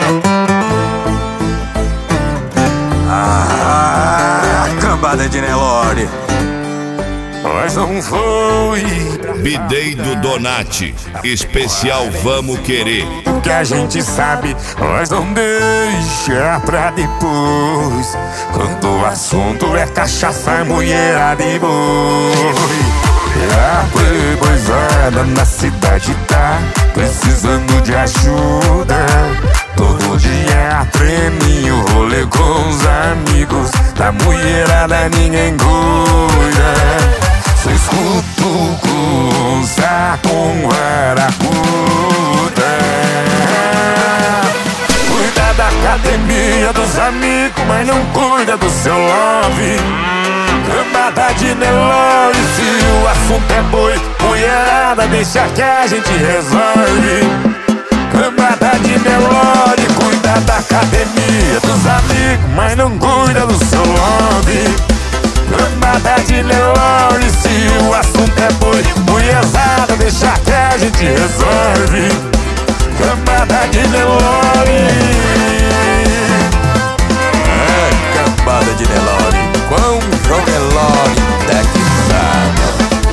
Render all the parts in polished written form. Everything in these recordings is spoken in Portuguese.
Cambada de Nelore. Mas não foi Bidei do Donati, especial Vamos Querer. o que a gente sabe, nós não deixa pra depois. Quando o assunto é cachaça, mulherada e boi. A playboyzada na cidade tá precisando de ajuda. Todo dia é prêmio, rolê com os amigos. Da mulherada ninguém cuida. Só escuto coisa com varacuda. Cuida da academia dos amigos, mas não cuida do seu love. Cambada de Nelore, se o assunto é boi, mulherada, deixa que a gente resolve. Cambada de Nelore, cuida da academia dos amigos, mas não cuida do seu love. Cambada de Nelore, se o assunto é boi, mulherada, deixa que a gente resolve. Cambada de Nelore. Cambada de Nelore. Quão João Nelore, texano.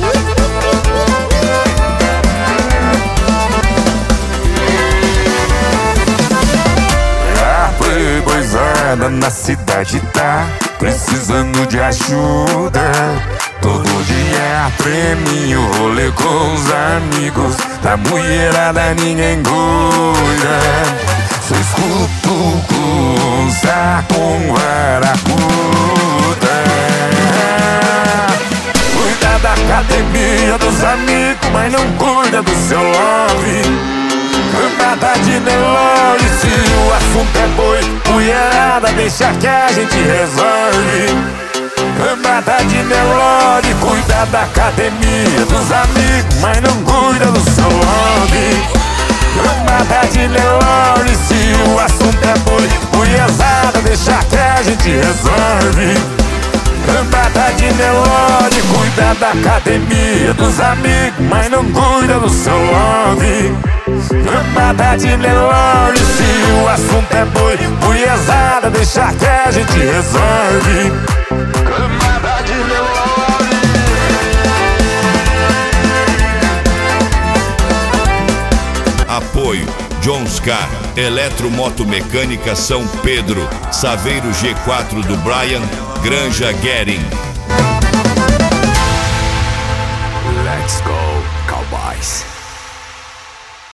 A playboyzada na cidade tá precisando de ajuda. Todo dia é prêmio, rolê com os amigos. Da mulherada ninguém cuida. Só escuto coisa com varacuda. Cuida da academia dos amigos, mas não cuida do seu love. Cambada de Nelore, se o assunto é boi, mulherada, deixa que a gente resolve. Cambada de Nelore, cuida da academia dos amigos, mas não cuida do seu love. Cambada de Nelore, se o assunto é boi, mulherada, deixa que a gente resolve. Cambada de Nelore, cuida da academia dos amigos, mas não cuida do seu love. Cambada de Nelore, se o assunto é boi, mulherada, deixa que a gente resolve. Cambada de Nelore. Apoio Jones Car, Eletromotomecânica São Pedro, Saveiro G4 do Brian, Granja Guerin. Let's go, cowboys.